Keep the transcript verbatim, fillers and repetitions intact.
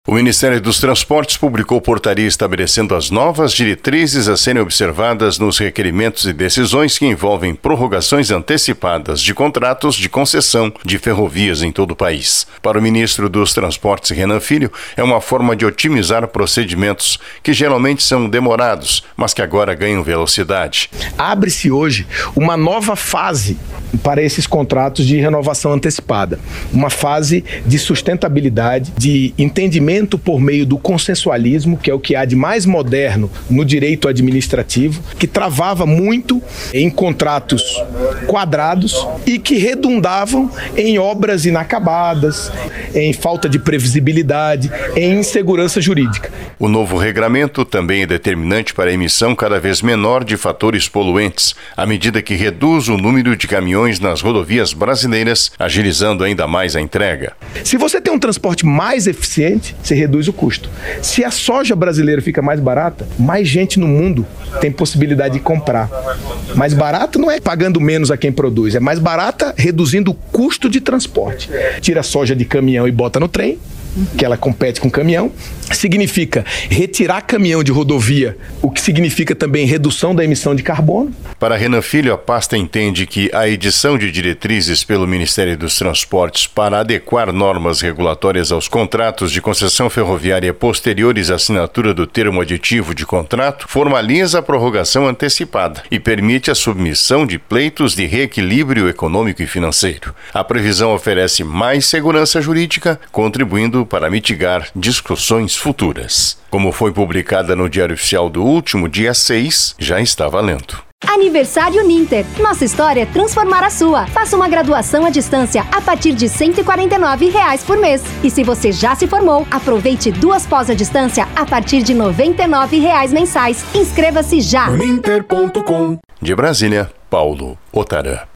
O Ministério dos Transportes publicou portaria estabelecendo as novas diretrizes a serem observadas nos requerimentos e decisões que envolvem prorrogações antecipadas de contratos de concessão de ferrovias em todo o país. Para o ministro dos Transportes, Renan Filho, é uma forma de otimizar procedimentos que geralmente são demorados, mas que agora ganham velocidade. Abre-se hoje uma nova fase para esses contratos de renovação antecipada. Uma fase de sustentabilidade, de entendimento por meio do consensualismo, que é o que há de mais moderno no direito administrativo, que travava muito em contratos quadrados e que redundavam em obras inacabadas, em falta de previsibilidade, em insegurança jurídica. O novo regramento também é determinante para a emissão cada vez menor de fatores poluentes, à medida que reduz o número de caminhões nas rodovias brasileiras, agilizando ainda mais a entrega. Se você tem um transporte mais eficiente, você reduz o custo. Se a soja brasileira fica mais barata, mais gente no mundo tem possibilidade de comprar. Mais barata não é pagando menos a quem produz, é mais barata reduzindo o custo de transporte. Tira a soja de caminhão e bota no trem, que ela compete com caminhão, significa retirar caminhão de rodovia, o que significa também redução da emissão de carbono. Para Renan Filho, a pasta entende que a edição de diretrizes pelo Ministério dos Transportes para adequar normas regulatórias aos contratos de concessão ferroviária posteriores à assinatura do termo aditivo de contrato formaliza a prorrogação antecipada e permite a submissão de pleitos de reequilíbrio econômico e financeiro. A previsão oferece mais segurança jurídica, contribuindo para mitigar discussões futuras. Como foi publicada no Diário Oficial do último dia seis, já está valendo. Aniversário Ninter. Nossa história é transformar a sua. Faça uma graduação à distância a partir de cento e quarenta e nove reais por mês. E se você já se formou, aproveite duas pós à distância a partir de noventa e nove reais mensais. Inscreva-se já. Ninter ponto com. De Brasília, Paulo Otarã.